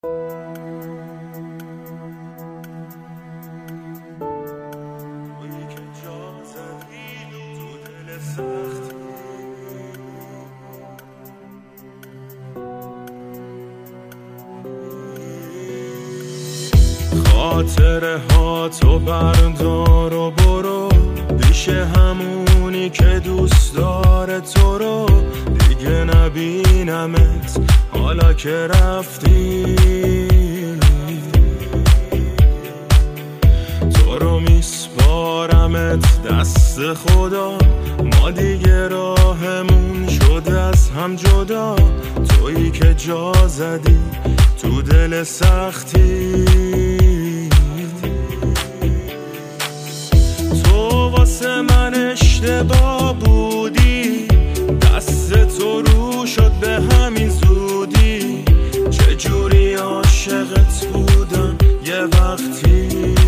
خاطره ها تو بردار و برو پیش همونی که دوست داره تو رو، دیگه نبینمت حالا که رفتی. تو رو میسپارمت دست خدا، ما دیگه راهمون شده از هم جدا. تویی که جا زدی تو دل سختی، تو واسه من اشتباه بودی، دست تو رو شد به همین زودی. چجوری عاشقت بودم یه وقتی،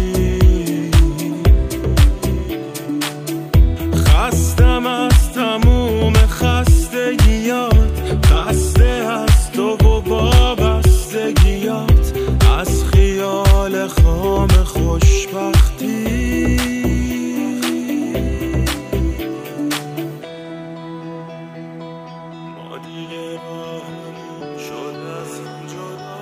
خستم از تموم خستگیات، خسته از تو و وابستگیات، از خیال خام خوشبختی. ما دیگه راهمون شد از هم جدا.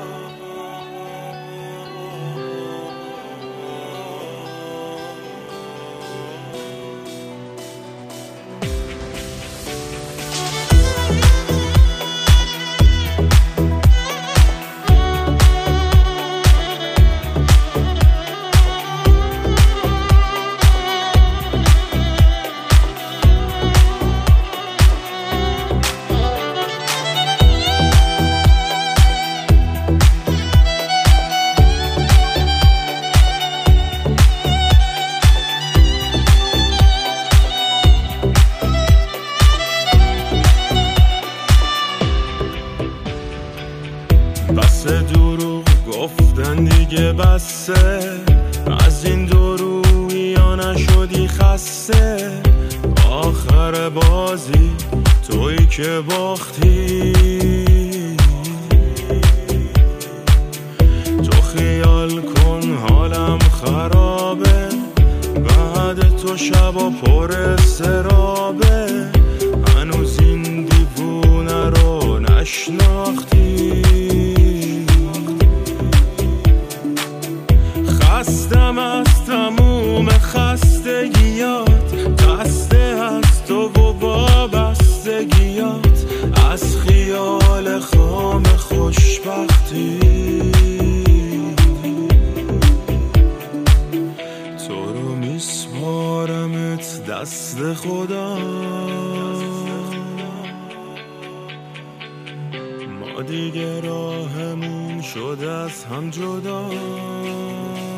بس دروغ گفتن دیگه بسه، از این دروغی ها نشدی خسته. آخر بازی تویی که باختی، تو خیال کن حالم خرابه، بعد تو شبا پر استرابه. هنوز این دیوونه رو نشناختی، خستم از تموم خستگیات، خسته از تو و وابستگیات، از خیال خام خوشبختی. تو رو میسپارمت دست خدا، ما دیگه راهمون شد از هم جدا.